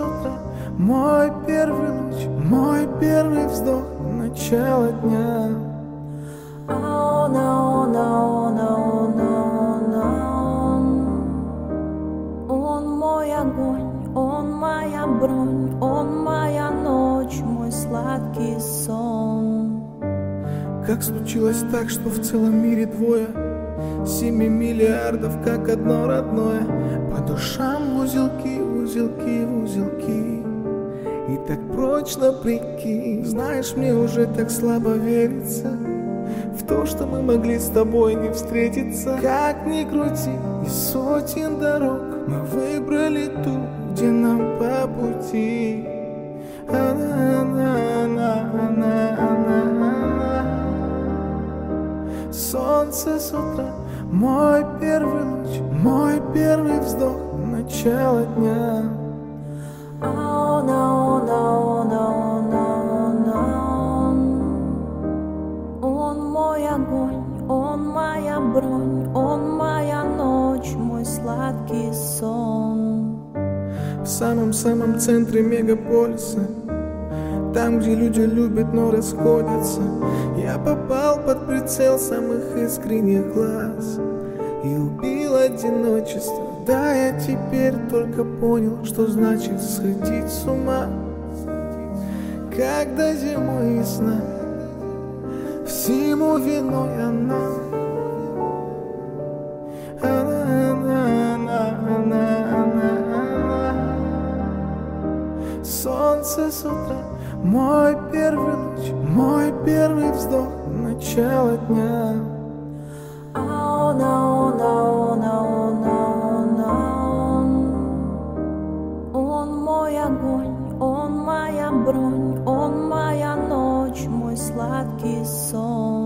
утра, мой первый луч, мой первый вздох, начало дня. Он мой огонь, он моя бронь, он моя ночь, мой сладкий сон. Как случилось так, что в целом мире двое, 7 миллиардов, как одно родное, по душам узелки, узелки, узелки. И так прочно прикинь, знаешь, мне уже так слабо верится в то, что мы могли с тобой не встретиться. Как ни крути, из сотен дорог мы выбрали ту, где нам по пути. Солнце с утра, мой первый луч, мой первый вздох, начало дня. Он мой огонь, он моя бронь, он моя ночь, мой сладкий сон. В самом-самом центре мегаполиса, там, где люди любят, но расходятся, я попал под прицел самых искренних глаз и убил одиночество. Да, я теперь только понял, что значит сходить с ума, когда зимой весна, всему виной она. Солнце с утра, мой первый луч, мой первый вздох, начало дня. Он мой огонь, он моя бронь, он моя ночь, мой сладкий сон.